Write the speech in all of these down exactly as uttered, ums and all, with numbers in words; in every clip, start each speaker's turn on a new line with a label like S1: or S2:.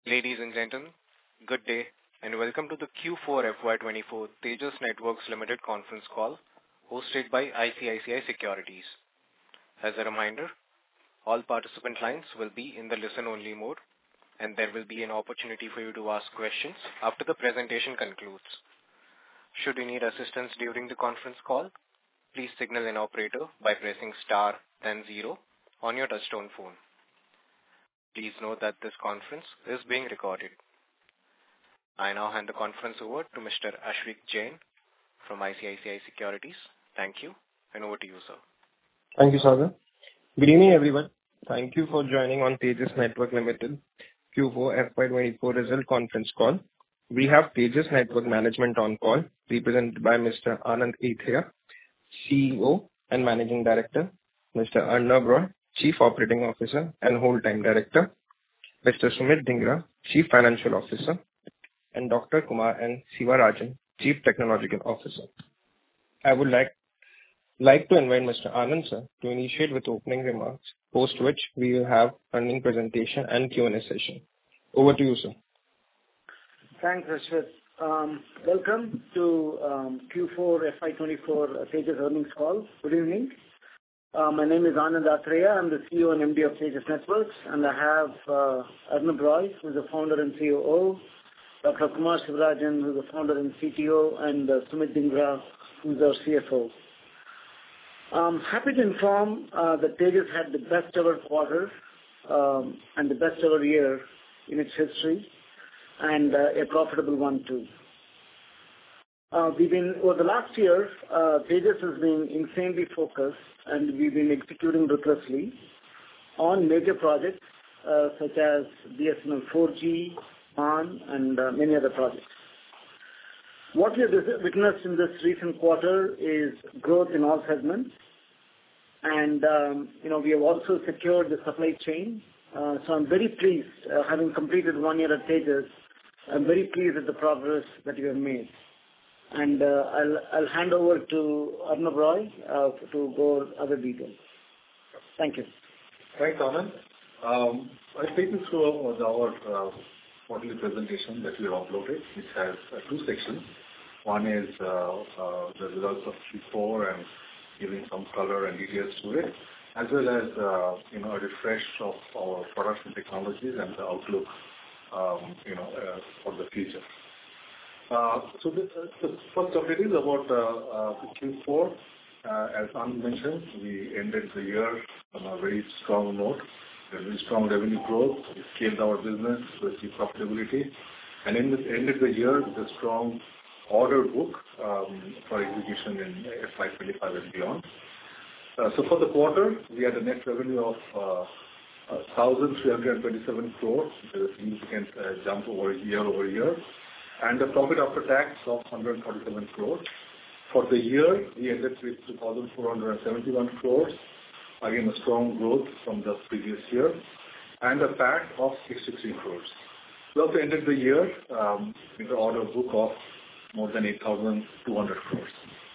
S1: Ladies and gentlemen, good day and welcome to the Q four F Y twenty-four Tejas Networks Limited conference call hosted by I C I C I Securities. As a reminder, all participant lines will be in the listen-only mode and there will be an opportunity for you to ask questions after the presentation concludes. Should you need assistance during the conference call, please signal an operator by pressing star then zero on your touchtone phone. Please note that this conference is being recorded. I now hand the conference over to Mister Ashvik Jain from I C I C I Securities. Thank you, and over to you, sir.
S2: Thank you, Sagar. Good evening, everyone. Thank you for joining on Tejas Networks Limited Q four F Y twenty-four result conference call. We have Tejas Networks management on call, represented by Mister Anand Athreya, C E O and Managing Director, Mister Arnob Roy, Chief Operating Officer and Whole-Time Director, Mister Sumit Dhingra, Chief Financial Officer, and Doctor Kumar N. Sivarajan, Chief Technological Officer. I would like like to invite Mister Anand sir to initiate with opening remarks, post which we will have earnings presentation and Q and A session. Over to you, sir.
S3: Thanks, Ashvik. Um, welcome to um, Q four F Y twenty-four Tejas earnings call. Good evening. Uh, my name is Anand Athreya. I'm the C E O and M D of Tejas Networks, and I have uh, Arnob Roy, who is the founder and C O O, Doctor Kumar Sivarajan, who is the founder and C T O, and uh, Sumit Dhingra, who is our C F O. I'm happy to inform uh, that Tejas had the best ever quarter um, and the best ever year in its history, and uh, a profitable one too. Uh, we've been, over the last year, uh, Tejas has been insanely focused and we've been executing ruthlessly on major projects uh, such as B S N L four G, M A N, and uh, many other projects. What we have witnessed in this recent quarter is growth in all segments, and um, you know we have also secured the supply chain. Uh, so I'm very pleased, uh, having completed one year at Tejas, I'm very pleased with the progress that we have made. And uh, I'll, I'll hand over to Arnob Roy uh, to go over other details. Thank you.
S4: Thanks, Anand. Um, I'll take you through our uh, quarterly presentation that we have uploaded, which has uh, two sections. One is uh, uh, the results of Q four and giving some color and details to it, as well as uh, you know a refresh of our products and technologies and the outlook um, you know uh, for the future. Uh, so the, the first of it is about uh, uh, Q four. Uh, as Anand mentioned, we ended the year on a very strong note, a very strong revenue growth. We scaled our business to achieve profitability, and ended, ended the year with a strong order book um, for execution in F Y twenty-five and beyond. Uh, so for the quarter, we had a net revenue of uh, one thousand three hundred twenty-seven crores, which is a significant uh, jump over year over year. And a profit after tax of one hundred forty-seven crores. For the year, we ended with two thousand four hundred seventy-one crores, again a strong growth from the previous year, and a P A T of sixty-three crores. We also ended the year um, with an order book of more than eight thousand two hundred crores.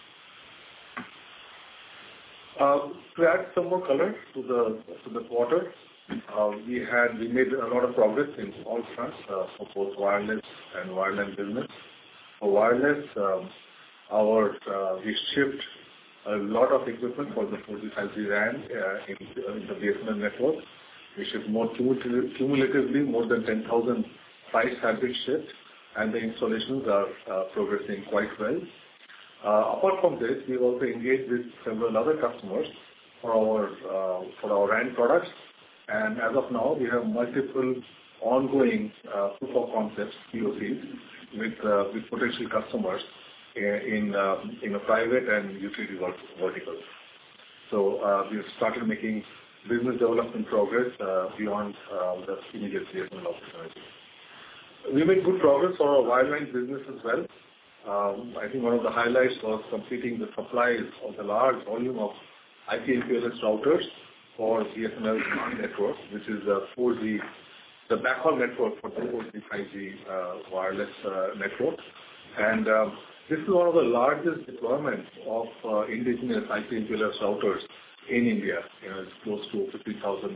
S4: Uh, to add some more color to the to the quarter, Uh, we had we made a lot of progress in all fronts uh, for both wireless and wireline business. For wireless, um, our uh, we shipped a lot of equipment for the four G five G RAN uh, in, in the B S N L network. We shipped more cumulatively more than ten thousand sites have been shipped, and the installations are uh, progressing quite well. Uh, apart from this, we also engaged with several other customers for our uh, for our RAN products. And as of now, we have multiple ongoing uh, proof of concepts, P O Cs, with uh, with potential customers in in, uh, in a private and utility verticals. So uh, we have started making business development progress uh, beyond uh, the immediate B S N L opportunity. We made good progress for our wireline business as well. Um, I think one of the highlights was completing the supplies of the large volume of I P M P L S routers for B S N L's network, which is the four G, the backhaul network for the four G, five G uh, wireless uh, network. And um, this is one of the largest deployments of uh, indigenous I P M P L S routers in India. You know, it's close to fifty thousand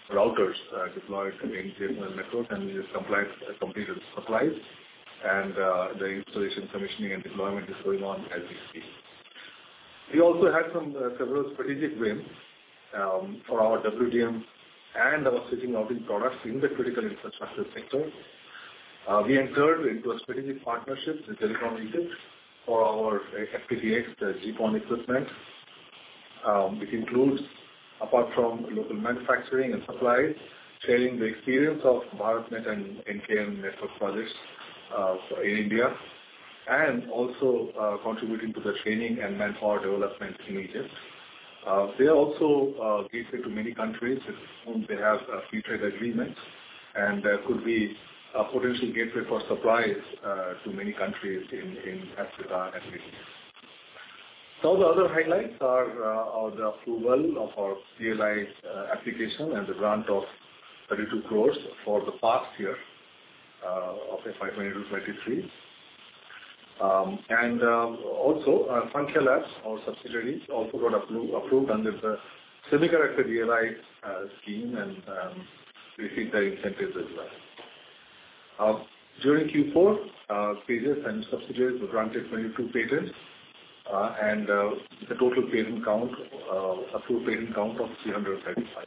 S4: routers uh, deployed in B S N L network, and we just complied, uh, completed supplies, and uh, the installation, commissioning, and deployment is going on as we speak. We also had some uh, several strategic wins um, for our W D M and our switching routing products in the critical infrastructure sector. Uh, we entered into a strategic partnership with Telecom Egypt for our F T T X uh, G PON equipment. Um, it includes, apart from local manufacturing and supply, sharing the experience of BharatNet and N K N network projects uh, in India, and also uh, contributing to the training and manpower development in Egypt. Uh, they are also uh, gateway to many countries with whom they have uh, free trade agreements, and there could be a potential gateway for supplies uh, to many countries in, in Africa and Middle East. So the other highlights are, uh, are the approval of our C L I uh, application and the grant of thirty-two crores for the past year uh, of F Y twenty-two twenty-three. Um, and uh, also, uh, Saankhya Labs, our subsidiary, also got approved, approved under the semiconductor D L I uh, scheme, and um, received the incentives as well. Uh, during Q four, uh, Tejas and subsidiaries were granted twenty-two patents, uh, and uh, the total patent count, uh, approved patent count of three hundred thirty-five.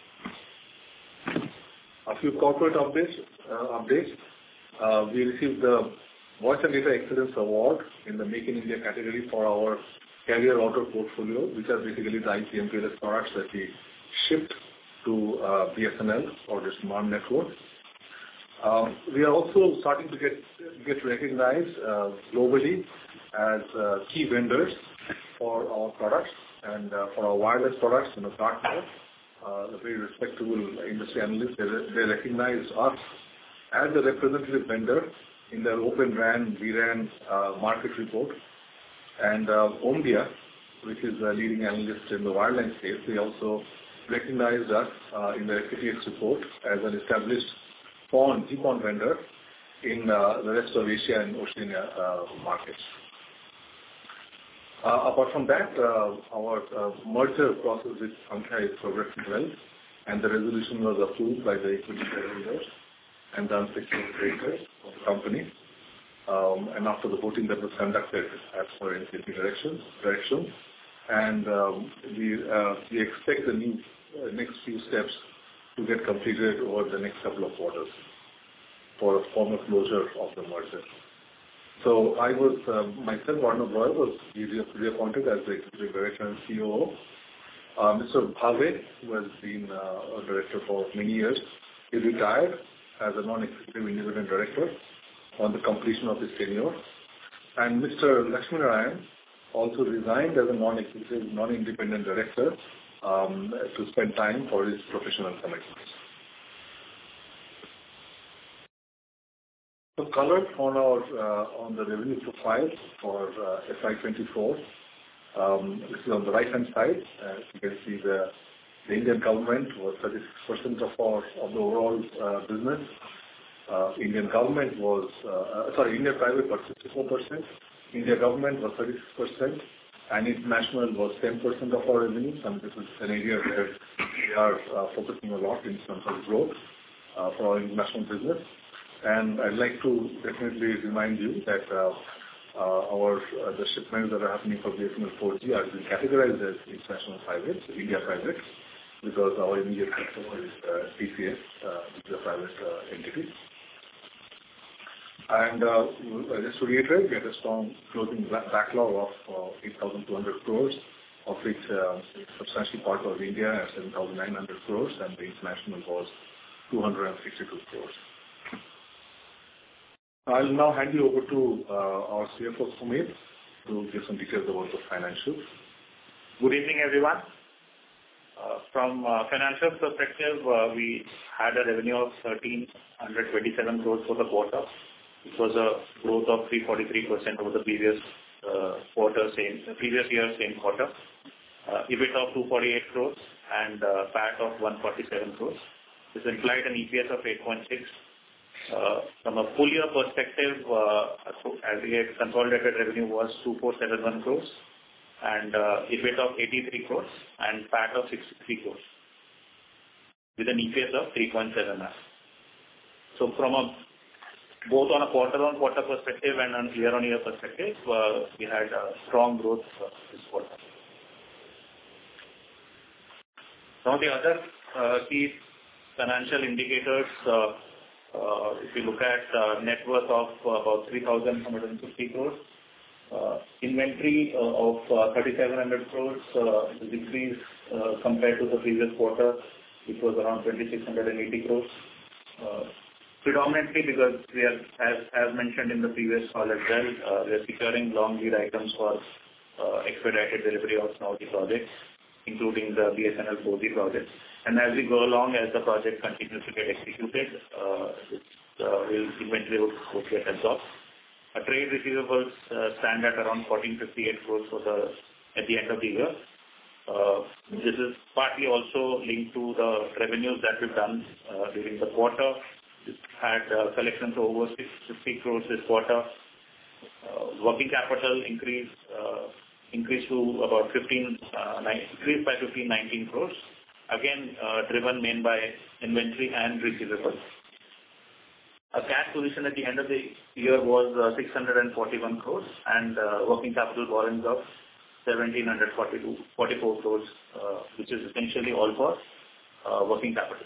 S4: A few corporate updates. Uh, updates. Uh, we received the Voice and Data Excellence Award in the Make in India category for our carrier router portfolio, which are basically the I P M P L S products that we shipped to uh, B S N L or the SMART network. Um, we are also starting to get get recognized uh, globally as uh, key vendors for our products and uh, for our wireless products. You know, Gartner, uh, the very respectable industry analysts, they, they recognize us as a representative vendor in their Open R A N, V R A N uh, market report. And uh, Omdia, which is a leading analyst in the wireline space, they also recognized us uh, in the F T T X report as an established PON, G PON vendor in uh, the rest of Asia and Oceania uh, markets. Uh, apart from that, uh, our uh, merger process with Saankhya is progressing well, and the resolution was approved by the equity shareholders and the unsecured creditors of the company. Um, and after the voting that was conducted as per N C L T directions, directions, and um, we uh, we expect the new uh, next few steps to get completed over the next couple of quarters for a formal closure of the merger. So I was, uh, myself, Arnav Roy, was reappointed as the Executive Director and C O O. Uh, Mister Bhave, who has been uh, a director for many years, he retired as a non-executive independent director on the completion of his tenure. And Mister Lakshminarayan also resigned as a non-executive, non-independent director um, to spend time for his professional commitments. So color on our uh, on the revenue profile for uh, F Y twenty-four. Um, this is on the right-hand side. As you can see, the, the Indian government was thirty-six percent of our of the overall uh, business. Uh, Indian government was uh, sorry, Indian private was fifty-four percent. India government was thirty-six percent, and international was ten percent of our revenues. And this is an area where we are uh, focusing a lot in terms of growth uh, for our international business. And I'd like to definitely remind you that uh, uh, our uh, the shipments that are happening for B S N L four G are being categorized as international private, India private, because our immediate customer is uh, T C S, uh, which is a private uh, entity. And uh, just to reiterate, we had a strong closing backlog of uh, eight thousand two hundred crores, of which uh, substantial part was India at seven thousand nine hundred crores, and the international was two hundred sixty-two crores. I'll now hand you over to uh, our C F O, Sumit, to give some details about the financials.
S5: Good evening, everyone. Uh, from uh, financial perspective, uh, we had a revenue of one thousand three hundred twenty-seven crores for the quarter. It was a growth of three hundred forty-three percent over the previous uh, quarter, same the previous year, same quarter. Uh, EBIT of two hundred forty-eight crores and uh, P A T of one hundred forty-seven crores. This implied an E P S of eight point six. Uh, from a full year perspective, uh, as we had consolidated revenue was two thousand four hundred seventy-one crores and uh, EBIT of eighty-three crores and P A T of sixty-three crores. with an E P S of three point seven nine. So from a both on a quarter-on-quarter perspective and on year-on-year perspective, uh, we had a strong growth uh, this quarter. Some of the other uh, key financial indicators, uh, uh, if you look at uh, net worth of uh, about three thousand one hundred fifty crores, uh, inventory uh, of uh, three thousand seven hundred crores, uh, is increased uh, compared to the previous quarter, which was around two thousand six hundred eighty crores. Uh, predominantly because we are, as, as mentioned in the previous call as well, uh, we are securing long lead items for uh, expedited delivery of some of the projects, including the B S N L four G project. And as we go along, as the project continues to get executed, uh, uh, will inventory would, would get absorbed. Our trade receivables uh, stand at around fourteen fifty-eight crores for the at the end of the year. Uh, this is partly also linked to the revenues that we've done uh, during the quarter. We've had uh, collections of over six hundred fifty crores this quarter. Uh, working capital increase uh, increased to about fifteen, uh, nine, increased by fifteen nineteen crores. Again, uh, driven main by inventory and receivables. Our cash position at the end of the year was uh, six hundred forty-one crores and uh, working capital borrowings of one thousand seven hundred forty-four crores, uh, which is essentially all for uh, working capital.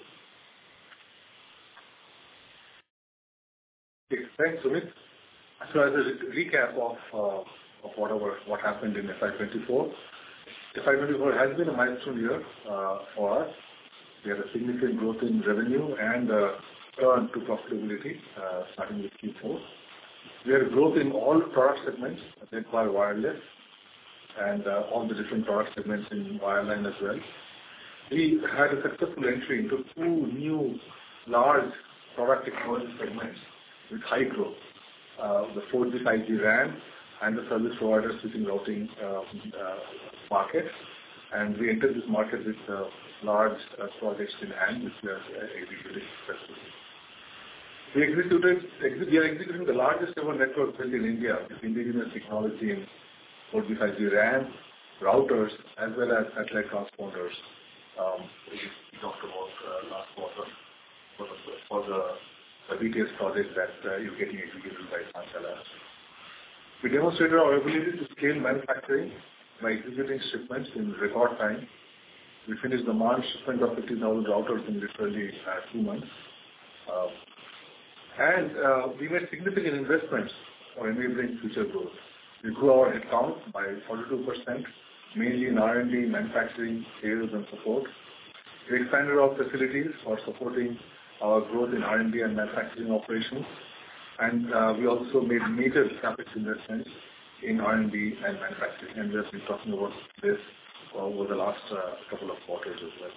S4: Okay, thanks, Sumit. So as a re- recap of uh, of whatever what happened in F Y twenty-four, F Y twenty-four has been a milestone year uh, for us. We had a significant growth in revenue and uh, turn to profitability, uh, starting with Q four. We had growth in all product segments, led by wireless, and uh, all the different product segments in wireline as well. We had a successful entry into two new large product technology segments with high growth, uh, the four G, five G RAN and the service provider switching routing uh, uh, market. And we entered this market with uh, large uh, projects in hand, which we are uh, executing successfully. We executed, ex- we are executing the largest ever network built in India with indigenous technology in four G, five G RAN, routers, as well as satellite transponders. Um, we talked about uh, last quarter for the, for the, the B T S project that uh, is getting executed by Sansala. We demonstrated our ability to scale manufacturing by executing shipments in record time. We finished the March shipment of fifty thousand routers in literally uh, two months. Uh, and uh, we made significant investments for enabling future growth. We grew our headcount by forty-two percent, mainly in R and D, manufacturing, sales, and support. We expanded our facilities for supporting our growth in R and D and manufacturing operations. And uh, we also made major capex investments in R and D and manufacturing. And we have been talking about this over the last uh, couple of quarters as well.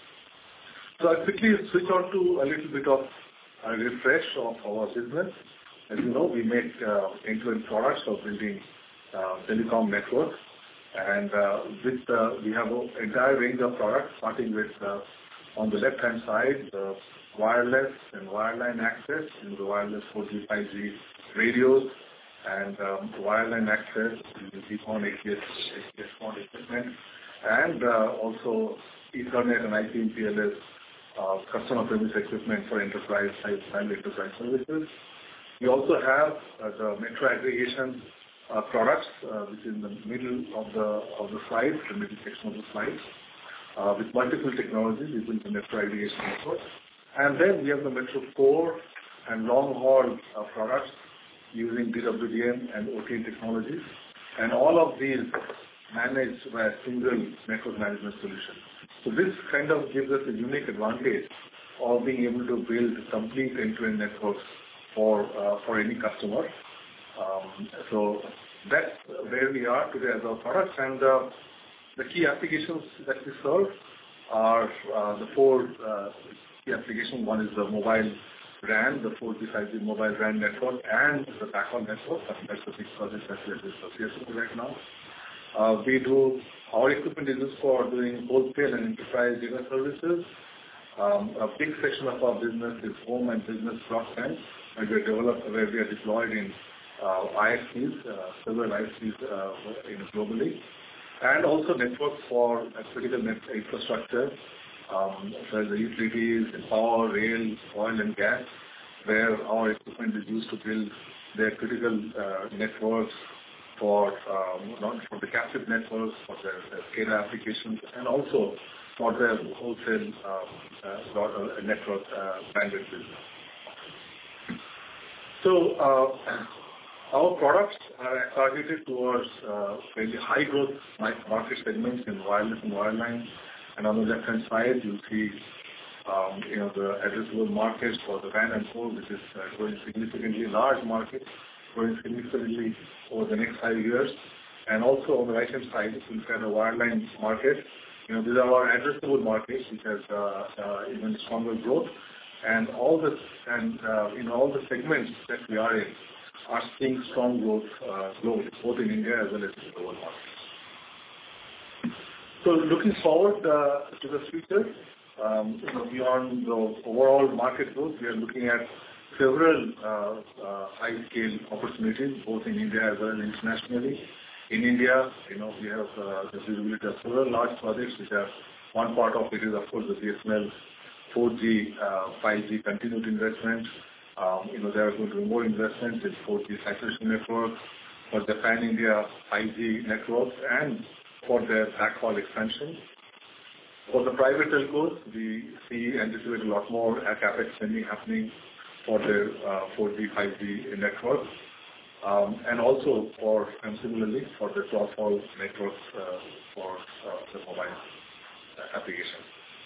S4: So I'll quickly switch on to a little bit of a refresh of our business. As you know, we make uh, end-to-end products for building uh, telecom networks. And uh, with uh, we have an entire range of products, starting with, uh, on the left-hand side, the wireless and wireline access, in the wireless four G, five G radios, and um, wireline access, G PON, H P S PON equipment, and uh, also Ethernet and I P M P L S uh, customer premise equipment for enterprise and enterprise services. We also have uh, the metro aggregation uh, products, uh, which is in the middle of the of the slide, the middle section of the slide, uh, with multiple technologies. We build the metro aggregation network. And then we have the Metro core and long-haul uh, products using D W D M and O T N technologies. And all of these managed by a single network management solution. So this kind of gives us a unique advantage of being able to build complete end-to-end networks for uh, for any customer. Um, so that's where we are today as our products. And uh, the key applications that we serve are uh, the four uh, key applications. One is the mobile RAN, the four G, five G mobile RAN network, and the backhaul network. That's the big project that we are associated right now. Uh, we do, our equipment is used for doing wholesale and enterprise data services. Um, a big section of our business is home and business broadband, where we are developed, where we are deployed in uh, I S Ps, uh, several I S Ps uh, in globally, and also networks for uh, critical net infrastructure, um, such as the utilities, in power, rail, oil and gas, where our equipment is used to build their critical uh, networks for um, not for the captive networks, for their, their SCADA applications, and also for their wholesale uh, uh, network uh, bandwidth business. So uh, our products are targeted towards uh, very high growth market segments in wireless and wireline. And on the left-hand side, you see um, you know, the addressable markets for the W A N and core, which is uh, growing significantly, large market, growing significantly over the next five years. And also on the right-hand side, if you look at the wireline market, you know, these are our addressable markets, which has uh, uh, even stronger growth. And all the and uh, in all the segments that we are in are seeing strong growth uh, globally, both in India as well as in the global markets. So looking forward uh, to the future, um, you know, beyond the overall market growth, we are looking at several uh, uh, high-scale opportunities, both in India as well as internationally. In India, you know, we have uh, the visibility of several large projects, which are one part of it is, of course, the B S N L four G, uh, five G continued investment. Um, you know, there are going to be more investments in four G saturation network for the pan-India five G networks and for their backhaul expansion. For the private telcos, we see anticipate a lot more CapEx spending happening for their uh, four G, five G networks, um, and also for, and similarly, for the cross-haul networks uh, for uh, the mobile applications.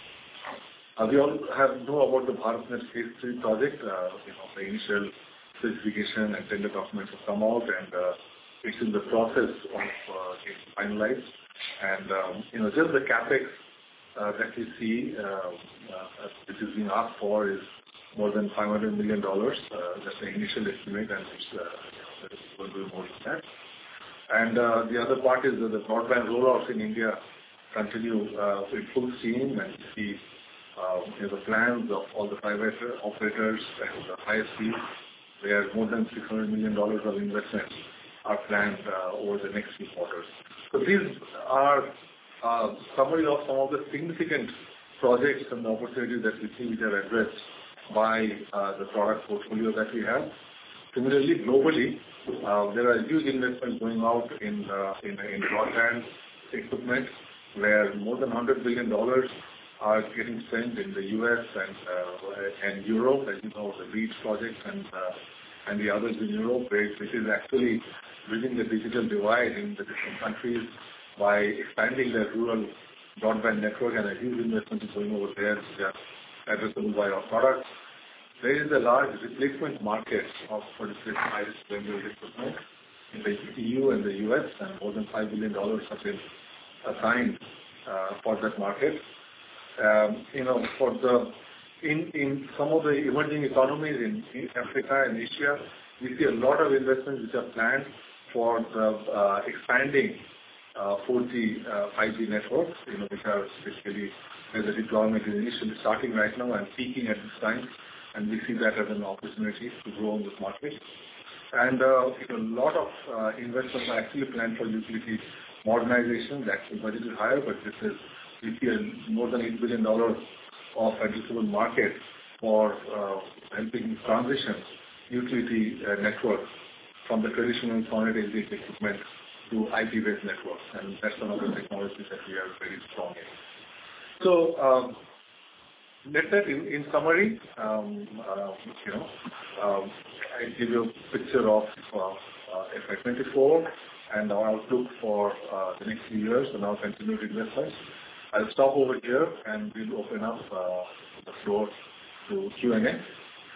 S4: Uh, we all have know about the BharatNet Phase three project. Uh, you know, the initial specification and tender documents have come out, and uh, it's in the process of uh, getting finalized. And um, you know, just the capex uh, that we see, uh, uh, which is being asked for, is more than five hundred million dollars. Uh, that's the initial estimate, and it's uh, going to be more than that. And uh, the other part is that the broadband rollouts in India continue uh, in full steam, and see uh, you know, the plans of all the private operators and the I S Ps, where more than six hundred million dollars of investments are planned uh, over the next few quarters. So these are uh, summary of some of the significant projects and the opportunities that we see which are addressed by uh, the product portfolio that we have. Similarly, globally, uh, there are huge investments going out in uh, in, in broadband equipment, where more than one hundred billion dollars are getting spent in the U S and uh, and Europe, as you know, the REACH project and uh, and the others in Europe, which is actually bridging the digital divide in the different countries by expanding their rural broadband network, and a huge investment is going over there, which are addressable by our products. There is a large replacement market of forty-six high-risk vendor equipment in the E U and the U S, and more than five billion dollars have been assigned uh, for that market. Um, you know, for the in in some of the emerging economies in, in Africa and Asia, we see a lot of investments which are planned for the uh, expanding uh, four G, uh, five G networks. You know, which are basically where the deployment is initially starting right now and peaking at this time, and we see that as an opportunity to grow in this market. And uh, you know, a lot of uh, investments are actually planned for utility modernization. The actual budget is higher, but this is we see a more than eight billion dollars of addressable market for uh, helping transition utility uh, networks from the traditional solid L T E equipment to I P-based networks, and that's another technology that we are very strong in. So, um, let's say in, in summary, um, uh, you know, um, I give you a picture of uh, uh, F Y twenty-four and our outlook for uh, the next few years and our continued investments. I'll stop over here and we'll open up uh, the floor to Q and A.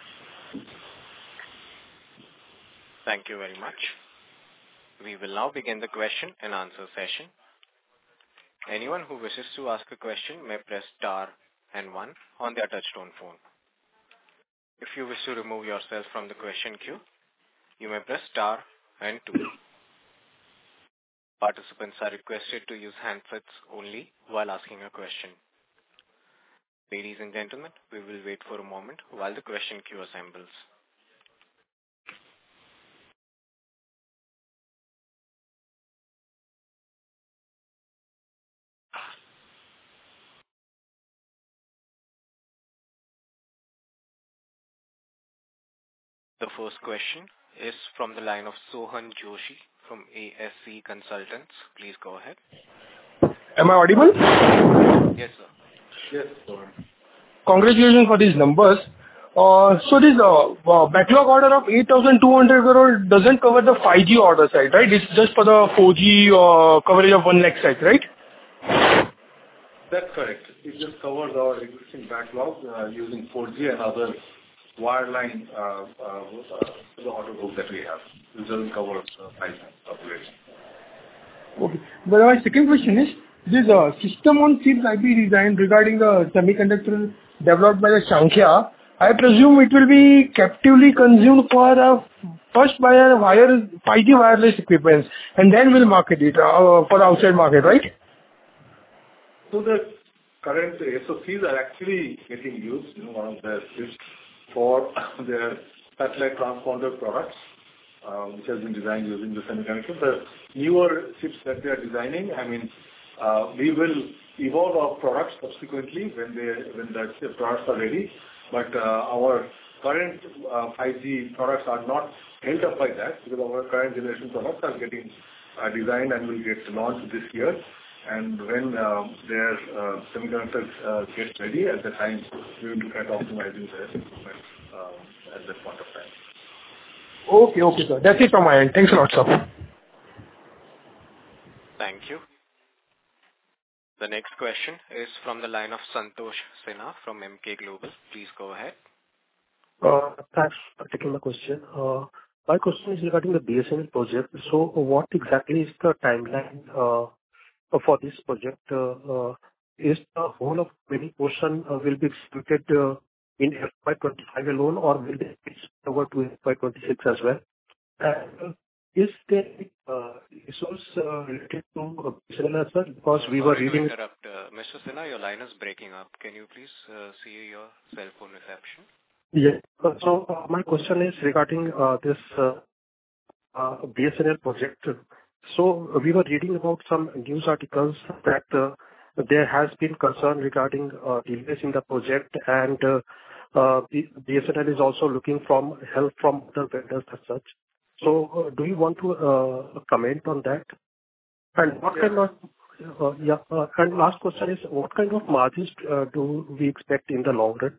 S1: Thank you very much. We will now begin the question and answer session. Anyone who wishes to ask a question may press star and one on their touchtone phone. If you wish to remove yourself from the question queue, you may press star and two. Participants are requested to use handsets only while asking a question. Ladies and gentlemen, we will wait for a moment while the question queue assembles. The first question is from the line of Sohan Joshi from A S C Consultants. Please go ahead.
S6: Am I audible?
S1: Yes, sir.
S4: Yes, Sohan.
S6: Congratulations for these numbers. Uh, so this uh, uh, backlog order of eight thousand two hundred crore doesn't cover the five G order side, right? It's just for the four G uh, coverage of one lakh site, right?
S4: That's correct. It just covers our existing backlog uh, using four G and other wireline uh, uh, uh, the order book that we have. It doesn't cover uh, five G operation.
S6: Okay. But my second question is, this uh, system on chips I P design regarding the semiconductor developed by the Shankhya, I presume it will be captively consumed for uh, first by a wire, five G wireless equipment, and then we'll market it uh, for the outside market, right?
S4: So the current S O Cs are actually getting used, you know, one of the chips for their satellite transponder products, um, which has been designed using the semiconductor. The newer chips that they are designing, I mean, uh, we will evolve our products subsequently when they when the products are ready. But uh, our current uh, five G products are not held up by that because our current generation products are getting uh, designed and will get launched this year. And when uh, their uh, semiconductors uh, get ready, at the time we will look at optimizing their equipment uh, at that point of time.
S6: Okay, okay, sir. That's it from my end. Thanks a lot, sir.
S1: Thank you. The next question is from the line of Santosh Sinha from M K Global. Please go ahead.
S7: Uh, Thanks for taking my question. Uh, My question is regarding the B S N L project. So what exactly is the timeline uh, for this project? Uh, uh, Is the whole of many portion uh, will be executed uh, in F Y twenty-five alone, or will they be spread over to F Y twenty-six as well? And is there uh, resource uh, related to uh, B S N L as well? Because we were
S1: Sorry to
S7: reading...
S1: interrupt. Uh, Mister Sinha, your line is breaking up. Can you please uh, see your cell phone reception?
S7: Yeah. Uh, So uh, my question is regarding uh, this uh, uh, B S N L project. So uh, we were reading about some news articles that uh, there has been concern regarding uh, delays in the project, and uh, uh, B- BSNL is also looking from help from other vendors as such. So uh, do you want to uh, comment on that? And what
S4: Yeah.
S7: kind of uh, yeah? Uh, and last question is, what kind of margins uh, do we expect in the long run?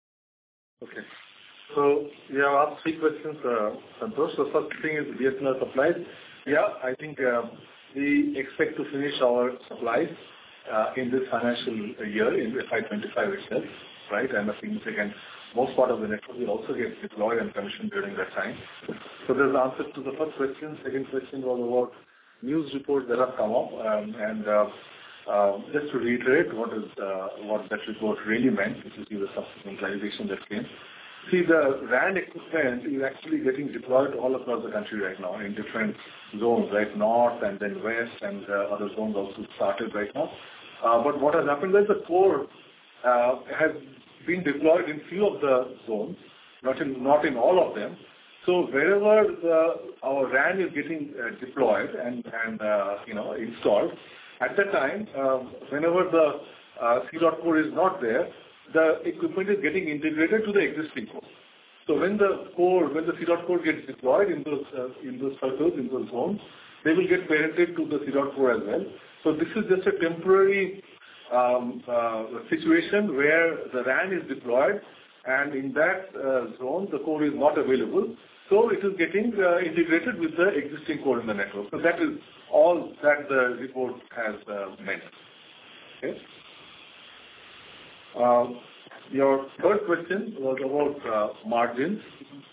S4: Okay. So you have asked three questions, uh, Santosh. So first thing is B S N L supplies. Yeah, I think uh, we expect to finish our supplies uh, in this financial year, in F Y twenty-five itself, right? And a significant, most part of the network will also get deployed and commissioned during that time. So there's the answer to the first question. Second question was about news reports that have come up, um, and uh, uh, just to reiterate what is uh, what that report really meant, which is the subsequent clarification that came. See, the R A N equipment is actually getting deployed all across the country right now in different zones, right? North and then west, and uh, other zones also started right now. Uh, but what has happened is the core uh, has been deployed in few of the zones, not in not in all of them. So wherever the, our R A N is getting uh, deployed and and uh, you know installed, at that time, uh, whenever the uh, C core is not there, the equipment is getting integrated to the existing core. So when the core, when the C core gets deployed in those uh, in those circles, in those zones, they will get parented to the C core as well. So this is just a temporary um, uh, situation where the R A N is deployed, and in that uh, zone the core is not available. So it is getting uh, integrated with the existing core in the network. So that is all that the report has uh, meant. Okay. Uh, your third question was about uh, margins.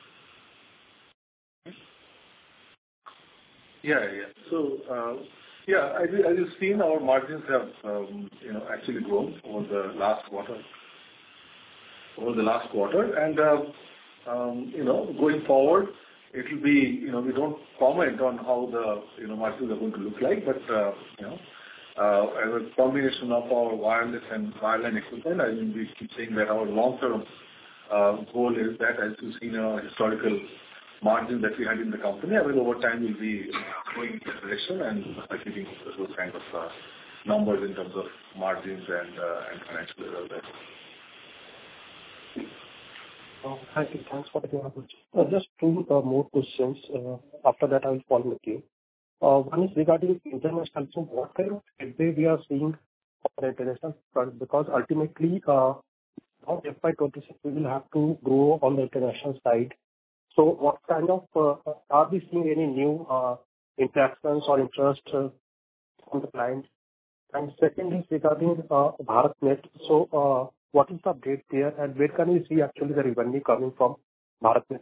S4: Yeah, yeah. So, uh, yeah, as, you, as you've seen, our margins have, um, you know, actually grown over the last quarter. Over the last quarter, and uh, um, you know, going forward, it will be, you know, we don't comment on how the, you know, margins are going to look like, but uh, you know. Uh, as a combination of our wireless and wireline equipment, I mean, we keep saying that our long-term uh, goal is that, as you've seen our historical margin that we had in the company, I mean, over time we'll be going in that direction and achieving those kind of uh, numbers in terms of margins and uh, and financial results.
S7: Oh, thank you. Thanks for taking my question. Uh, Just two uh, more questions. Uh, After that, I will follow with you. Uh, One is regarding international. So what kind of headway we are seeing on the international front? Because ultimately, uh, on F Y twenty-six, we will have to grow on the international side. So what kind of, uh, are we seeing any new uh, interactions or interest uh, from the clients? And second is regarding uh, BharatNet. So, uh, what is the update there, and where can we see actually the revenue coming from BharatNet?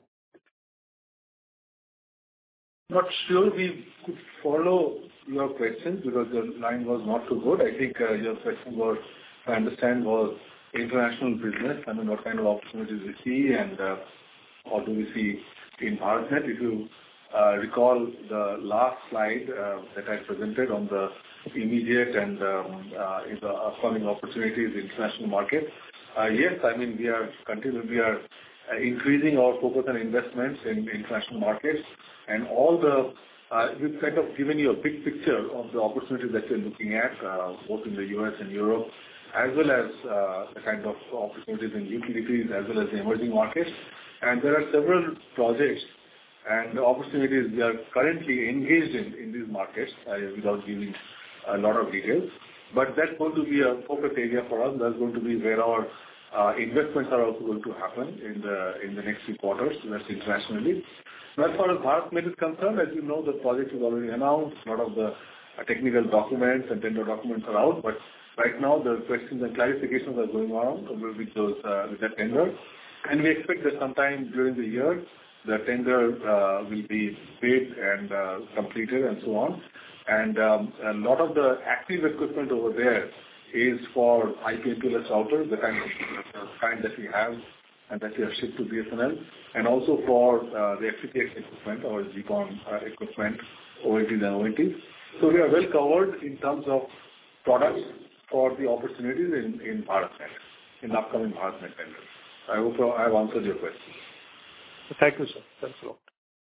S4: Not sure we could follow your questions because the line was not too good. I think uh, your question was, if I understand, was international business. I mean, what kind of opportunities we see and uh, what do we see in BharatNet. If you uh, recall the last slide uh, that I presented on the immediate and um, uh, in the upcoming opportunities in international market. Uh, yes, I mean, we are continuing, we are uh, increasing our focus and investments in international markets, and all the, uh, we've kind of given you a big picture of the opportunities that we're looking at, uh, both in the U S and Europe, as well as uh, the kind of opportunities in utilities as well as the emerging markets. And there are several projects and opportunities we are currently engaged in in these markets, uh, without giving a lot of details. But that's going to be a focus area for us. That's going to be where our uh, investments are also going to happen in the in the next few quarters. That's internationally. Now, as far as BharatNet is concerned, as you know, the project is already announced. A lot of the uh, technical documents and tender documents are out. But right now, the questions and clarifications are going on with those uh, with that tender. And we expect that sometime during the year, the tender uh, will be paid and uh, completed and so on. And um, a lot of the active equipment over there is for I P M P L S routers, the kind of uh, kind that we have and that we have shipped to B S N L, and also for uh, the F T T X equipment or GPON uh, equipment, O N Ts and O N Ts. So we are well covered in terms of products for the opportunities in, in BharatNet, in the upcoming BharatNet tender. I hope I have answered your question.
S7: Thank you, sir. Thanks a lot.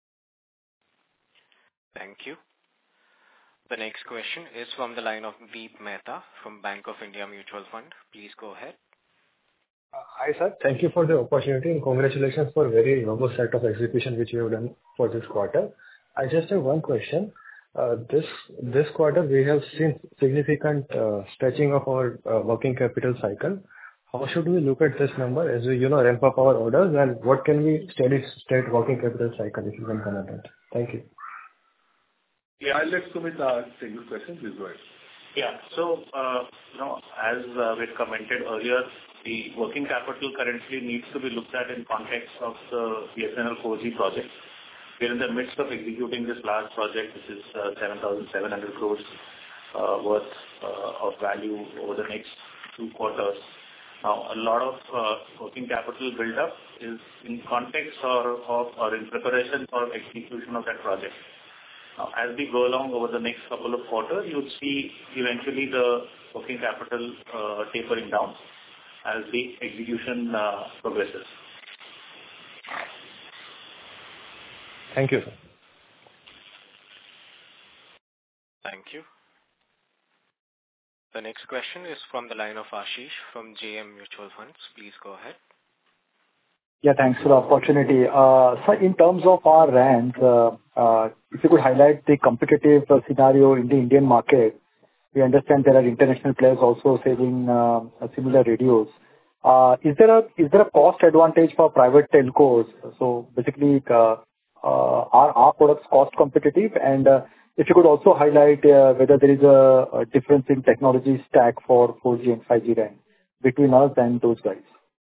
S1: Thank you. The next question is from the line of Deep Mehta from Bank of India Mutual Fund. Please go ahead.
S8: Uh, Hi, sir. Thank you for the opportunity and congratulations for a very robust set of execution which you have done for this quarter. I just have one question. Uh, This this quarter, we have seen significant uh, stretching of our uh, working capital cycle. How should we look at this number as we, you know, ramp up our orders, and what can be steady state working capital cycle, if you can comment on that? Thank you.
S4: Yeah, I'll let Sumit uh, take this question. Please go ahead.
S5: Yeah. So, uh, you know, as uh, we commented earlier, the working capital currently needs to be looked at in context of the B S N L four G project. We're in the midst of executing this large project, which is uh, seven thousand seven hundred crores uh, worth uh, of value over the next two quarters. Now, a lot of uh, working capital build-up is in context or, of, or in preparation for execution of that project. Now, as we go along over the next couple of quarters, you would see eventually the working capital uh, tapering down as the execution uh, progresses.
S8: Thank you, sir.
S1: Thank you. The next question is from the line of Ashish from J M Mutual Funds. Please go ahead.
S9: Yeah, thanks for the opportunity. Uh, So in terms of our R A Ns, uh, uh, if you could highlight the competitive uh, scenario in the Indian market. We understand there are international players also selling uh, similar radios. Uh, Is there a is there a cost advantage for private telcos? So basically, uh, uh, are our products cost competitive? And uh, if you could also highlight uh, whether there is a a difference in technology stack for four G and five G R A N between us and those guys.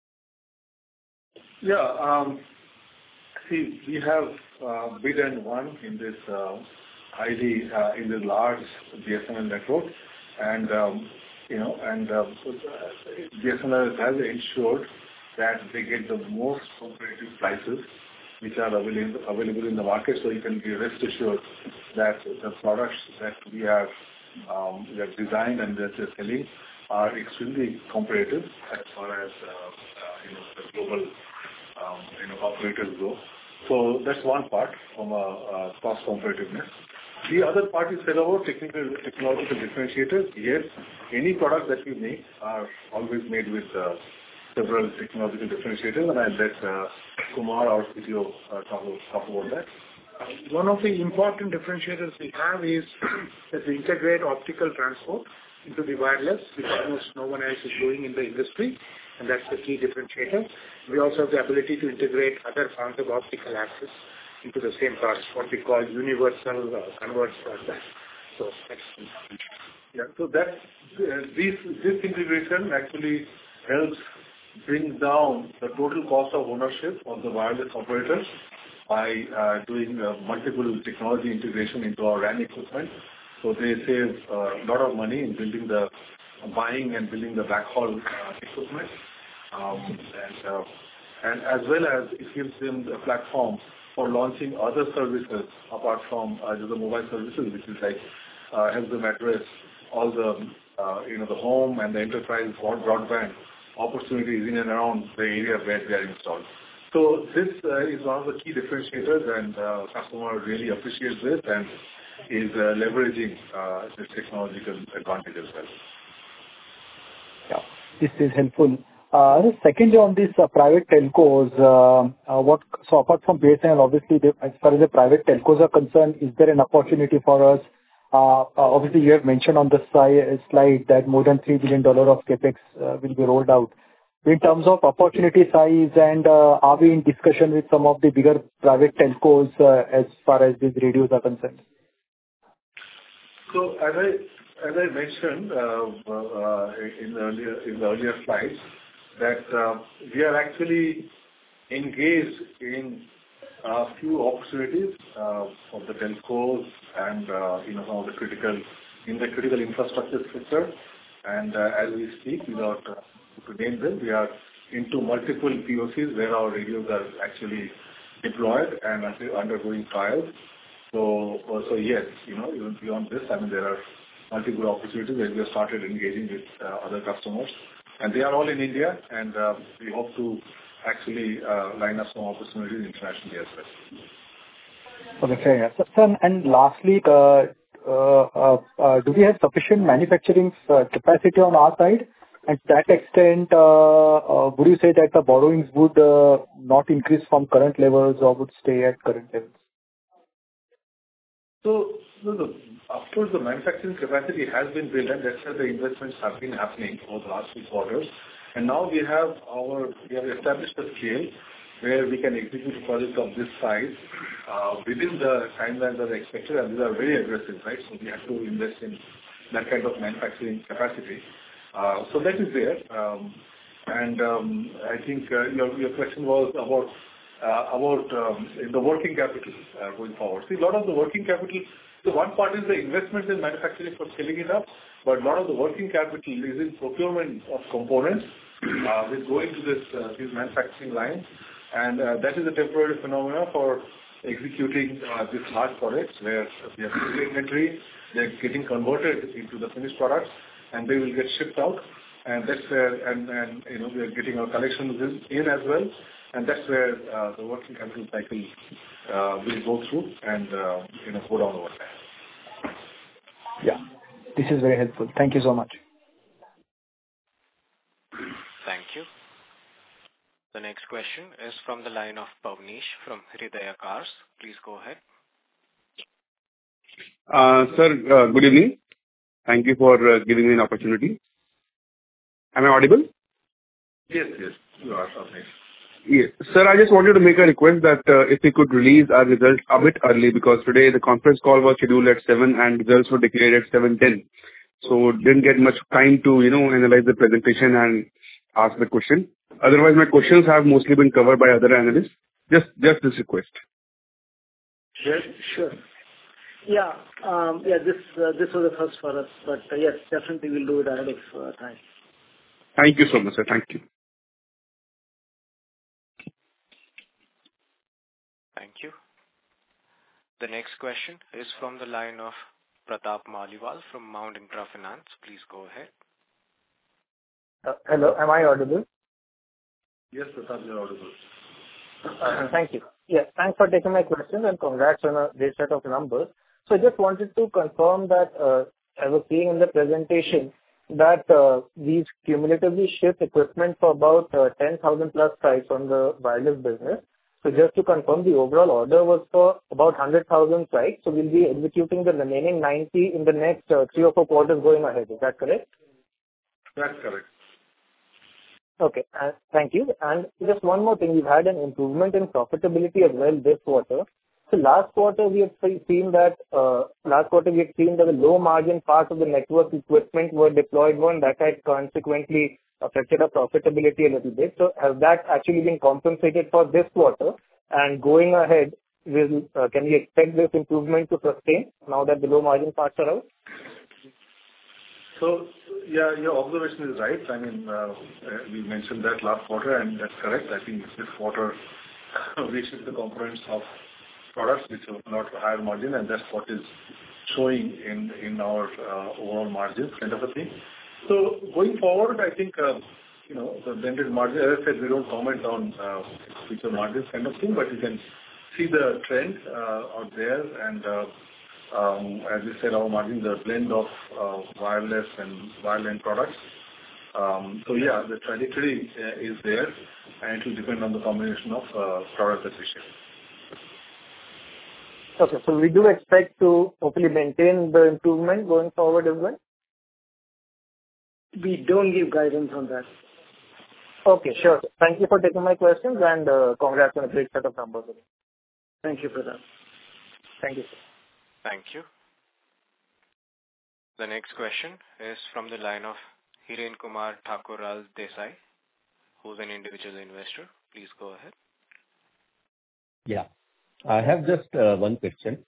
S4: Yeah. Um, see, we have uh, bid and won in this uh, highly uh, in this large B S N L network, and um, you know, and uh, B S N L has ensured that they get the most competitive prices which are available available in the market. So you can be rest assured that the products that we have um, we have designed and that we're selling are extremely competitive as far as uh, uh, you know the global um, you know operators go. So that's one part from a, a cost competitiveness. The other part is set about technical technological differentiators. Yes, any products that we make are always made with uh, several technological differentiators, and I'll let uh, Kumar, our C T O, uh, talk, talk about that.
S10: One of the important differentiators we have is that we integrate optical transport into the wireless, which almost no one else is doing in the industry, and that's the key differentiator. We also have the ability to integrate other forms of optical access into the same parts, what we call universal uh, converged broadband. So that's
S4: yeah. So that uh, this this integration actually helps bring down the total cost of ownership of the wireless operators by uh, doing uh, multiple technology integration into our R A N equipment. So they save uh, a lot of money in building the uh, buying and building the backhaul uh, equipment, um, and uh, and as well as it gives them a platform for launching other services apart from uh, the mobile services, which is like uh, help them address all the uh, you know the home and the enterprise broadband opportunities in and around the area where they are installed. So this uh, is one of the key differentiators, and uh, customer really appreciates this and is uh, leveraging uh, this technological advantage as well.
S9: Yeah, this is helpful. Uh, secondly, on these uh, private telcos, uh, uh, what so apart from B S N L, obviously, they, as far as the private telcos are concerned, is there an opportunity for us? Uh, uh, obviously, you have mentioned on the si- slide that more than three billion dollars of capex uh, will be rolled out. In terms of opportunity size, and uh, are we in discussion with some of the bigger private telcos uh, as far as these radios are concerned?
S4: So as I as I mentioned uh, uh, in the earlier in the earlier slides, that uh, we are actually engaged in a few opportunities uh, of the telcos and uh, you know some of the critical in the critical infrastructure sector. And uh, as we speak, without uh, to name them, we are into multiple P O Cs where our radios are actually deployed and undergoing trials. So, so yes, you know, even beyond this, I mean, there are multiple opportunities where we have started engaging with uh, other customers, and they are all in India, and uh, we hope to actually uh, line up some opportunities internationally as well.
S9: Okay, fair enough. So, sir, and lastly, uh, uh, uh, do we have sufficient manufacturing uh, capacity on our side? And to that extent, uh, uh, would you say that the borrowings would uh, not increase from current levels or would stay at current levels?
S4: So, no, no, of course, the manufacturing capacity has been built, and that's why the investments have been happening over the last few quarters. And now we have our, we have established a scale where we can execute a project of this size uh, within the timelines that are expected, and these are very aggressive, right? So we have to invest in that kind of manufacturing capacity. Uh, so that is there. Um, and um, I think uh, your, your question was about Uh, about um, the working capital uh, going forward. See, a lot of the working capital, the one part is the investments in manufacturing for scaling it up, but a lot of the working capital is in procurement of components uh, which go into this, uh, these manufacturing lines, and uh, that is a temporary phenomena for executing uh, these large projects where we have inventory, they're getting converted into the finished products, and they will get shipped out, and that's where, and, and you know, we are getting our collections in, in as well. And that's where uh, the working capital cycle uh, will go through and uh, you know go down over time.
S9: Yeah, this is very helpful. Thank you so much.
S1: Thank you. The next question is from the line of Pavneesh from Hridaya Cars. Please go ahead.
S11: Uh, sir, uh, good evening. Thank you for uh, giving me an opportunity. Am I audible?
S4: Yes, yes, you are, Pavneesh.
S11: Yes. Sir, I just wanted to make a request that uh, if we could release our results a bit early, because today the conference call was scheduled at seven and results were declared at seven ten. So didn't get much time to, you know, analyze the presentation and ask the question. Otherwise, my questions have mostly been covered by other analysts. Just just this request.
S3: Sure. Sure. Yeah. Um, yeah, this uh, this was the first for us, but uh, yes, definitely we'll do it ahead of uh, time.
S11: Thank you so much, sir. Thank you.
S1: Thank you. The next question is from the line of Pratap Maliwal from Mount Intra Finance. Please go ahead.
S12: Uh, hello, am I audible?
S4: Yes, Pratap, you're audible.
S12: Uh, thank you. Yes, thanks for taking my questions and congrats on a great set of numbers. So I just wanted to confirm that uh, I was seeing in the presentation that uh, we've cumulatively shipped equipment for about uh, ten thousand plus sites on the wireless business. So just to confirm, the overall order was for about one hundred thousand sites. So we'll be executing the remaining ninety in the next uh, three or four quarters going ahead. Is that correct?
S4: That's correct.
S12: Okay. Uh, thank you. And just one more thing. We've had an improvement in profitability as well this quarter. So last quarter, we had seen that uh, last quarter we had seen that the low margin part of the network equipment were deployed on that had consequently affected our profitability a little bit. So has that actually been compensated for this quarter? And going ahead, will uh, can we expect this improvement to sustain now that the low margin parts are out?
S4: So yeah, your observation is right. I mean, uh, we mentioned that last quarter, and that's correct. I think this quarter we shipped the components of products which are not higher margin, and that's what is showing in in our uh, overall margins kind of a thing. So going forward, I think, uh, you know, the blended margin, as I said, we don't comment on uh, future margins kind of thing, but you can see the trend uh, out there. And uh, um, as you said, our margins are a blend of uh, wireless and wireline products. Um, so yeah, the trajectory uh, is there, and it will depend on the combination of uh, products that we ship.
S12: Okay, so we do expect to hopefully maintain the improvement going forward as well?
S3: We don't give guidance on that.
S12: Okay, sure. Thank you for taking my questions, and uh, congrats on a great set of numbers.
S3: Thank you for that.
S12: Thank you, sir.
S1: Thank you. The next question is from the line of Hiren Kumar Thakural Desai, who's an individual investor. Please go ahead.
S13: Yeah. I have just uh, one question.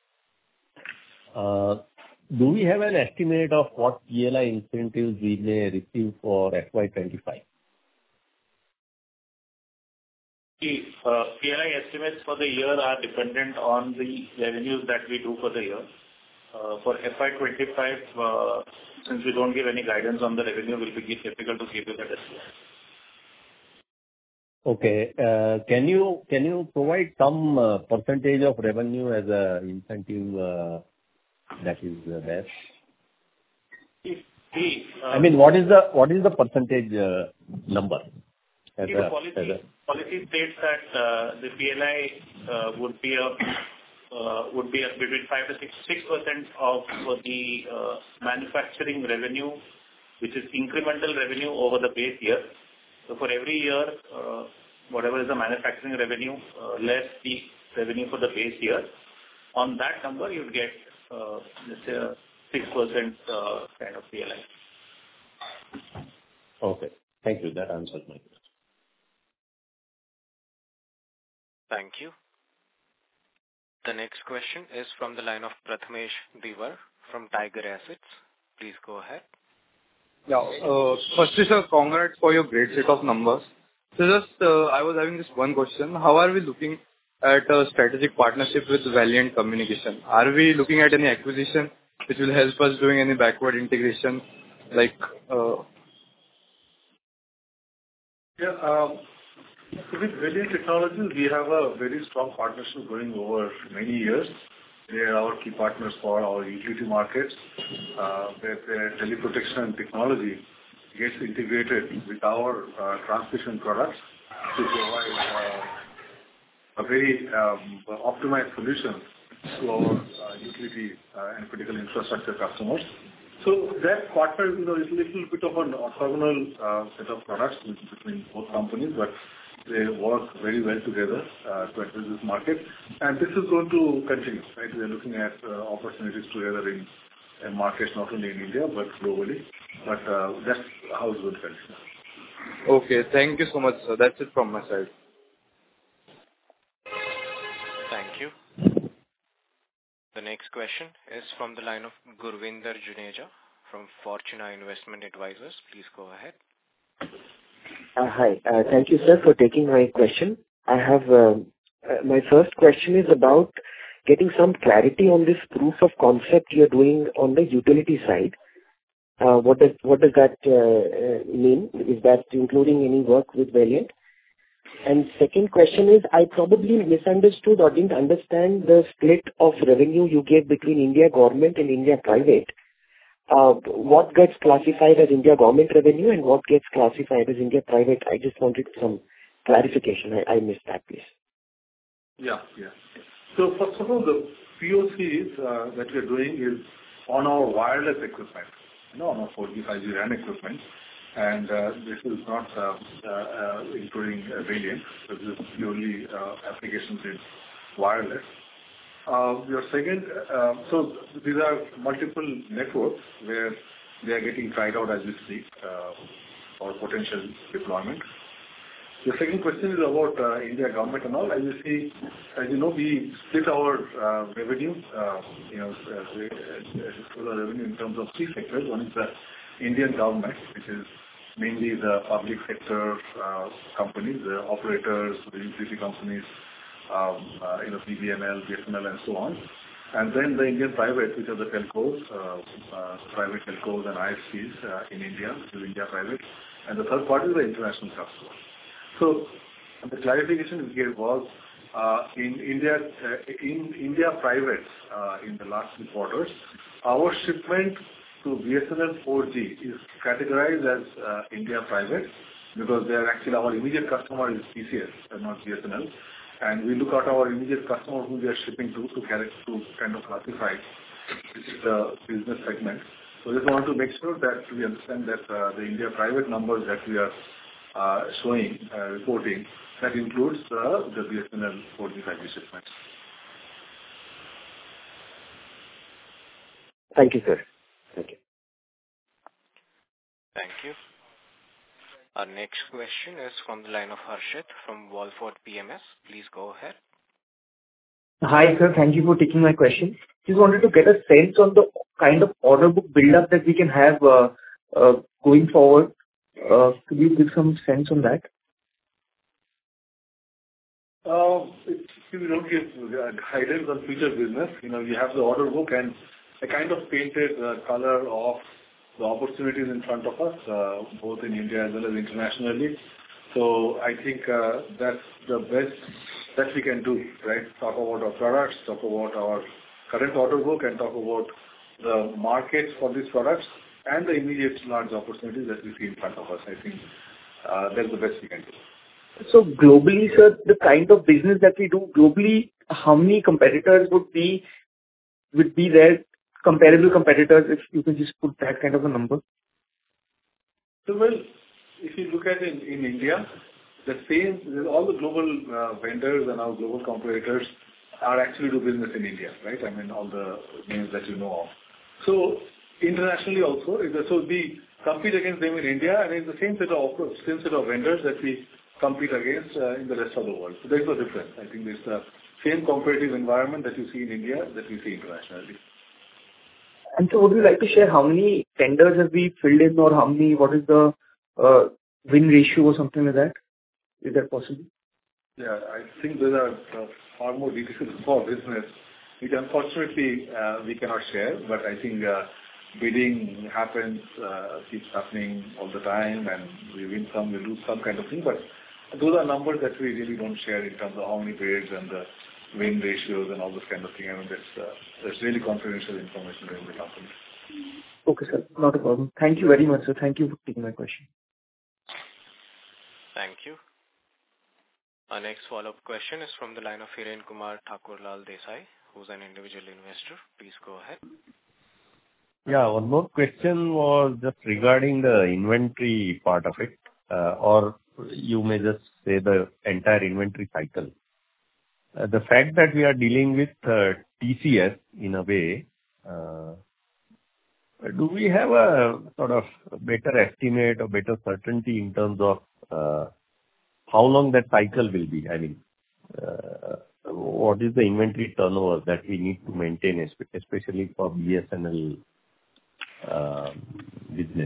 S13: Uh, do we have an estimate of what P L I incentives we may receive for F Y twenty-five?
S5: The uh, P L I estimates for the year are dependent on the revenues that we do for the year. Uh, for F Y twenty-five, uh, since we don't give any guidance on the revenue, it will be difficult to give you that estimate.
S13: Okay. Uh, Can you can you provide some uh, percentage of revenue as a incentive uh, that is uh, there?
S5: See, uh,
S13: I mean, what is the what is the percentage uh, number? As
S5: see
S13: a,
S5: the policy,
S13: as a,
S5: policy states that uh, the P L I uh, would be a uh, would be a between five to six six percent of the uh, manufacturing revenue, which is incremental revenue over the base year. So for every year, uh, whatever is the manufacturing revenue, uh, less the revenue for the base year, on that number you get, uh, let's say, a six percent uh, kind of P L I.
S13: Okay. Thank you. That answers my question.
S1: Thank you. The next question is from the line of Prathamesh Diwar from Tiger Assets. Please go ahead.
S14: Yeah. Uh, firstly, sir, congrats for your great set of numbers. So just, uh, I was having just one question. How are we looking at a strategic partnership with Valiant Communication? Are we looking at any acquisition which will help us doing any backward integration? Like, uh...
S4: Yeah, um, with Valiant Technologies, we have a very strong partnership going over many years. They are our key partners for our utility markets, uh, where their teleprotection technology gets integrated with our uh, transmission products to provide uh, a very um, optimized solution to our uh, utility uh, and critical infrastructure customers. So that partner, you know, is a little bit of an orthogonal uh, set of products between both companies, but they work very well together uh, to address this market. And this is going to continue, right? We are looking at uh, opportunities together in, in markets not only in India, but globally. But uh, that's how it's going to continue.
S14: Okay, thank you so much, sir. That's it from my side.
S1: Thank you. The next question is from the line of Gurvinder Juneja from Fortuna Investment Advisors. Please go ahead.
S15: Uh, hi. Uh, thank you, sir, for taking my question. I have um, uh, my first question is about getting some clarity on this proof of concept you're doing on the utility side. Uh, what does what does that uh, uh, mean? Is that including any work with Valiant? And second question is, I probably misunderstood or didn't understand the split of revenue you gave between India government and India private. uh, what gets classified as India government revenue and what gets classified as India private? I just wanted some clarification. I, I missed that, please.
S4: Yeah, yeah. So first of all, the P O Cs uh, that we are doing is on our wireless equipment, you know, on our four G, five G RAN equipment. And uh, this is not uh, uh, uh, including uh, variants. So this is purely uh, applications in wireless. Uh, Your second, uh, so these are multiple networks where they are getting tried out as we speak uh, for potential deployment. The second question is about uh, India government and all. As you see, as you know, we split our uh, revenue, uh, you know, uh, we, uh, our revenue in terms of three sectors. One is the Indian government, which is mainly the public sector uh, companies, the operators, the utility companies, um, uh, you know, B B N L, B S N L, and so on. And then the Indian private, which are the telcos, uh, uh, private telcos and I S Ps uh, in India, which is India private. And the third part is the international customers. So the clarification we gave was uh, in India, uh, in India private uh, in the last two quarters, our shipment to B S N L four G is categorized as uh, India private because they are actually our immediate customer is T C S and not B S N L. And we look at our immediate customer who we are shipping to to, to kind of classify the business segment. So just want to make sure that we understand that uh, the India private numbers that we are uh, showing, uh, reporting, that includes uh, the B S N L four G, five G shipments.
S15: Thank you, sir. Thank you.
S1: Thank you. Our next question is from the line of Harshit from Wallfort P M S. Please go ahead.
S16: Hi, sir. Thank you for taking my question. Just wanted to get a sense on the kind of order book build-up that we can have uh, uh, going forward. Uh, could you give some sense on that?
S4: Uh, it, we don't give uh, guidance on future business. You know, you have the order book and a kind of painted uh, color of the opportunities in front of us, uh, both in India as well as internationally. So I think uh, that's the best that we can do, right? Talk about our products, talk about our current order book, and talk about the markets for these products and the immediate large opportunities that we see in front of us. I think uh, that's the best we can do.
S16: So globally, sir, the kind of business that we do globally, how many competitors would be would be there? Comparable competitors, if you can just put that kind of a number.
S4: So, well, if you look at it in, in India, the same, all the global uh, vendors and our global competitors are actually do business in India, right? I mean, all the names that you know of. So, internationally also, so we compete against them in India, and it's the same set of same set of vendors that we compete against uh, in the rest of the world. So, there's no difference. I think it's the same competitive environment that you see in India that we see internationally.
S16: And so would you like to share how many tenders have we filled in, or how many, what is the uh, win ratio or something like that? Is that possible?
S4: Yeah, I think those are uh, far more details for business, which unfortunately uh, we cannot share, but I think uh, bidding happens, uh, keeps happening all the time, and we win some, we lose some kind of thing, but those are numbers that we really don't share in terms of how many bids and the win ratios and all this kind of thing. I mean, that's, uh, that's really confidential information in the company.
S16: Okay, sir. Not a problem. Thank you very much, sir. Thank you for taking my question.
S1: Thank you. Our next follow-up question is from the line of Hiren Kumar Thakurlal Desai, who's an individual investor. Please go ahead.
S13: Yeah, one more question was just regarding the inventory part of it, uh, or you may just say the entire inventory cycle. Uh, the fact that we are dealing with uh, T C S in a way, uh, do we have a sort of better estimate or better certainty in terms of uh, how long that cycle will be? I mean, uh, what is the inventory turnover that we need to maintain, especially for B S N L uh, business?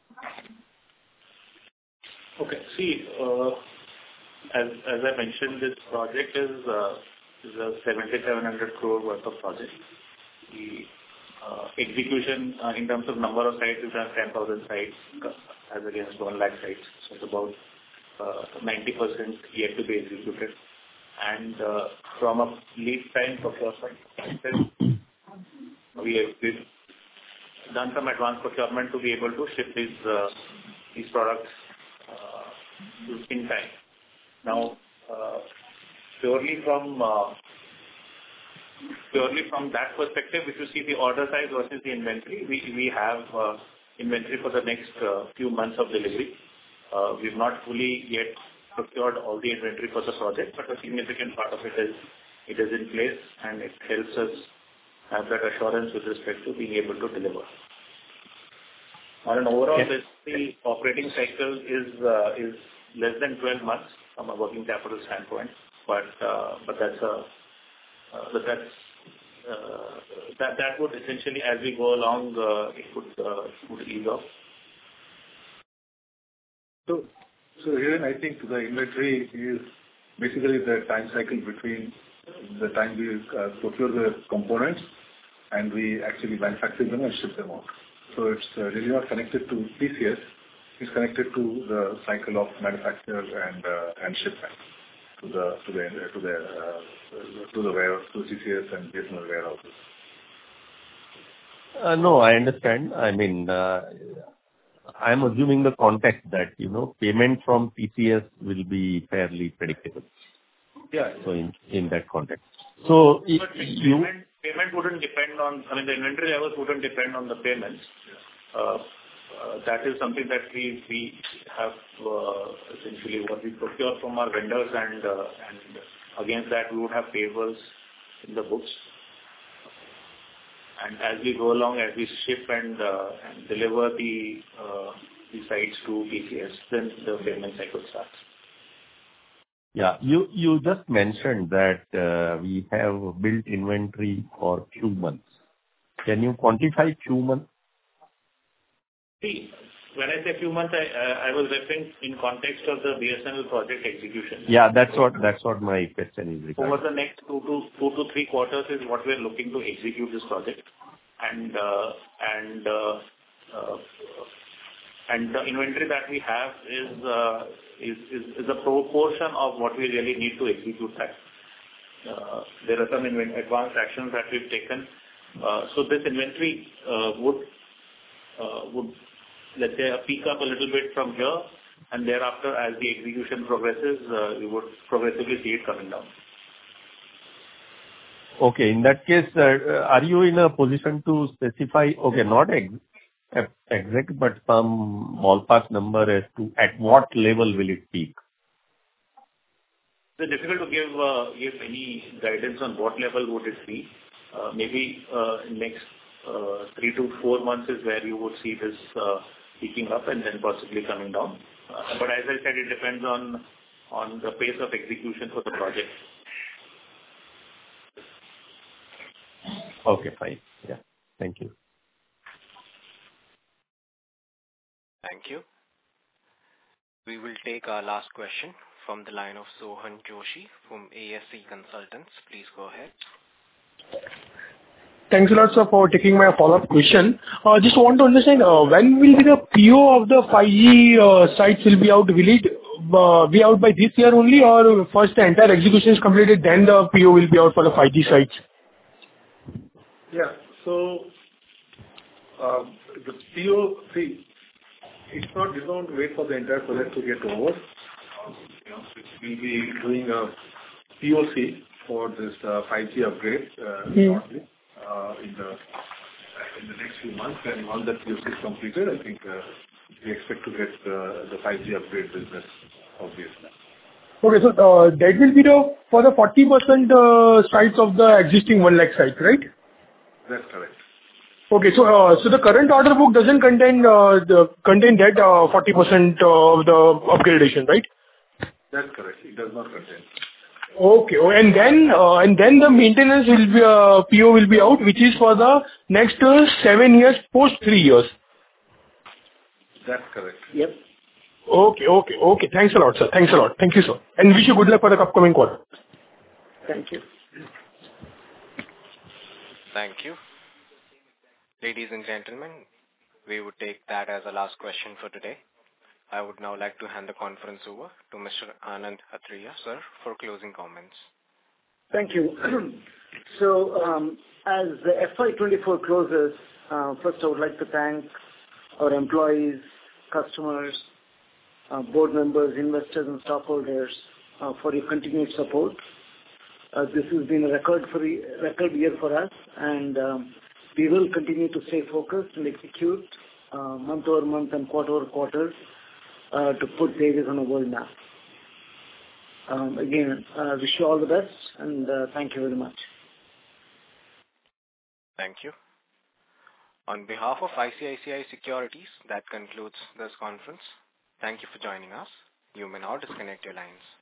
S5: Okay. See, uh, as as I mentioned, this project is uh, is a seventy-seven hundred crore worth of project. The uh, execution uh, in terms of number of sites is around ten thousand sites as against one lakh sites. So it's about uh, ninety percent yet to be executed. And uh, from a lead time procurement, we have been done some advanced procurement to be able to ship these uh, these products uh, in time. Now, uh, purely from uh, purely from that perspective, if you see the order size versus the inventory, we we have uh, inventory for the next uh, few months of delivery. Uh, we've not fully yet procured all the inventory for the project, but a significant part of it is it is in place, and it helps us have that assurance with respect to being able to deliver. On an overall basis, the operating cycle is uh, is less than twelve months from a working capital standpoint, but uh, but that's a uh, but that's uh, that that would essentially, as we go along, uh, it would uh, would ease off.
S4: So, so here I think the inventory is basically the time cycle between the time we uh, procure the components and we actually manufacture them and ship them out. So it's uh, really not connected to T C S. It's connected to the cycle of manufacture and uh, and shipment to the to the to the uh, to the warehouse, to C C S and B S N L warehouses.
S13: Uh, no, I understand. I mean, uh, I'm assuming the context that, you know, payment from T C S will be fairly predictable.
S4: Yeah.
S13: So in, in that context. So
S5: But
S13: you...
S5: payment, payment wouldn't depend on, I mean, the inventory levels wouldn't depend on the payments. Uh, uh, that is something that we, we have uh, essentially what we procure from our vendors, and, uh, and against that we would have payables in the books. And as we go along, as we ship and, uh, and deliver the, uh, the sites to T C S, then the payment cycle starts.
S13: Yeah, you, you just mentioned that uh, we have built inventory for few months. Can you quantify few months?
S5: See, when I say few months, I, uh, I was referring in context of the B S N L project execution.
S13: Yeah, that's what, that's what my question is regarding.
S5: Over the next two to two to three quarters is what we are looking to execute this project, and uh, and uh, uh, and the inventory that we have is uh, is, is is a proportion of what we really need to execute that. Uh, there are some inven- advanced actions that we've taken, uh, so this inventory uh, would uh, would let's say peak up a little bit from here, and thereafter, as the execution progresses, uh, we would progressively see it coming down.
S13: Okay. In that case, uh, are you in a position to specify, okay, not ex- exact, but some ballpark number as to at what level will it peak?
S5: It's difficult to give uh, give any guidance on what level would it be. Uh, maybe uh, next uh, three to four months is where you would see this uh, peaking up and then possibly coming down. Uh, but as I said, it depends on on the pace of execution for the project.
S13: Okay, fine. Yeah. Thank you.
S1: Thank you. We will take our last question from the line of Sohan Joshi from A S C Consultants. Please go ahead.
S6: Thanks a lot, sir, for taking my follow-up question. Uh, just want to understand, uh, when will be the P O of the five G uh, sites will be out? Will it uh, be out by this year only, or first the entire execution is completed, then the P O will be out for the five G sites?
S4: Yeah. So, um, the P O, see, it's not, you don't wait for the entire project to get over. Um, you know, we'll be doing a P O C for this uh, five G upgrade uh,
S6: Hmm.
S4: shortly. Uh, in the in the next few months, and once that P O C is completed, I think uh, we expect to get uh, the five G upgrade business of B S N L.
S6: Okay, so uh, that will be the for the forty percent uh, sites of the existing one lakh site, right?
S4: That's correct.
S6: Okay, so uh, so the current order book doesn't contain uh, the contain that uh, forty percent of the upgradation, right?
S4: That's correct. It does not contain.
S6: Okay. Oh, and then uh, and then the maintenance will be uh, P O will be out, which is for the next uh, seven years post three years.
S4: That's correct.
S3: Yep.
S6: Okay, okay, okay. Thanks a lot, sir. Thanks a lot. Thank you, sir. And wish you good luck for the upcoming quarter.
S3: Thank you.
S1: Thank you. Ladies and gentlemen, we would take that as the last question for today. I would now like to hand the conference over to Mister Anand Athreya, sir, for closing comments.
S3: Thank you. So, um, as the F Y twenty-four closes, Uh, First, I would like to thank our employees, customers, uh, board members, investors, and stockholders uh, for your continued support. Uh, This has been a record for the- record year for us, and um, we will continue to stay focused and execute uh, month-over-month and quarter-over-quarter uh, to put Tejas on a world map. Um, Again, uh, wish you all the best, and uh, thank you very much.
S1: Thank you. On behalf of I C I C I Securities, that concludes this conference. Thank you for joining us. You may now disconnect your lines.